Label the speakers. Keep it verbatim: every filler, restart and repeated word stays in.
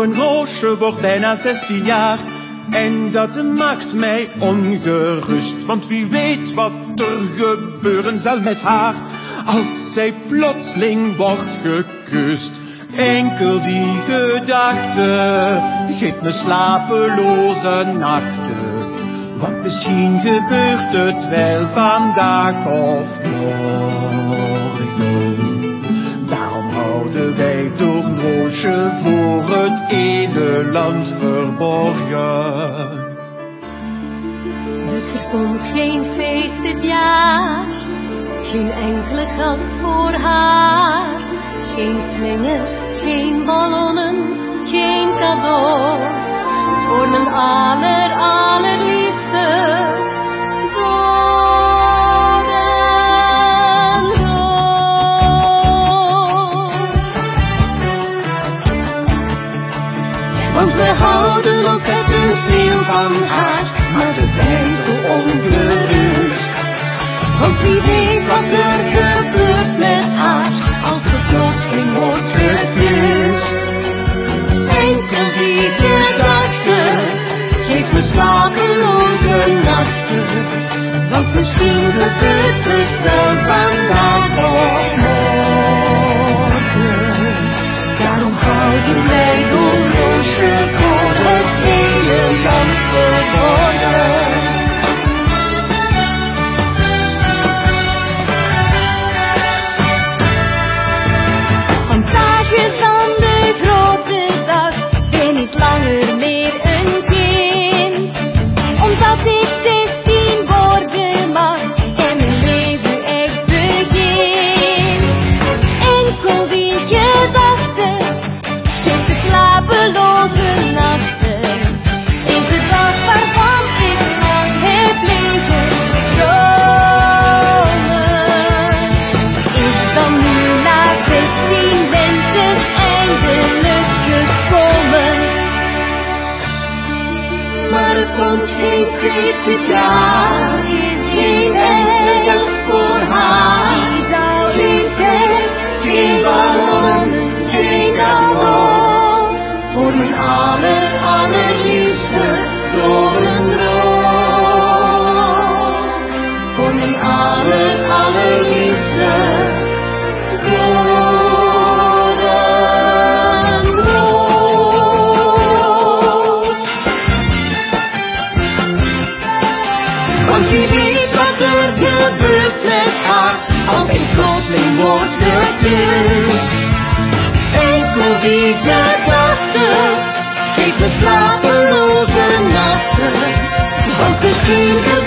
Speaker 1: voor een roosje wordt bijna zestien jaar. En dat maakt mij ongerust, want wie weet wat er gebeuren zal met haar als zij plotseling wordt gekust. Enkel die gedachte geeft me slapeloze nachten, want misschien gebeurt het wel vandaag of morgen. Daarom houden wij door een roosje voor het hele land verborgen.
Speaker 2: Dus er komt geen feest dit jaar, geen enkele gast voor haar. Geen slingers, geen ballonnen, geen cadeaus voor mijn aller, allerliefste doornroos. Want we houden ontzettend veel van haar, maar we zijn zo ongerust. Want wie weet wat er gebeurt met haar als ze plotseling wordt gekust. Enkel die gedachte geeft me slapeloze nachten, want misschien gebeurt het wel vandaag of morgen. Daarom houden wij door roosje voor het hele land verborgen. Is dan de grote dag, ben ik langer meer een kind. Omdat ik zestien worden mag en mijn leven echt begint. Enkel die gedachte geeft me slapeloze nachten. Is de dag waarvan ik lang heb leven dromen. Is dan nu na zestien lentes eindelijk gekomen. Maar er komt geen feest dit jaar, geen enkele gast voor haar. Geen ster, geen ballonnen, geen cadeau voor mijn aller, allerliefste doornroos. Voor mijn aller, allerliefste doornroos. Want wie weet wat er gebeurt met haar als ik plotseling word gekust. Enkel die gedachte geeft me slapeloze nachten, want misschien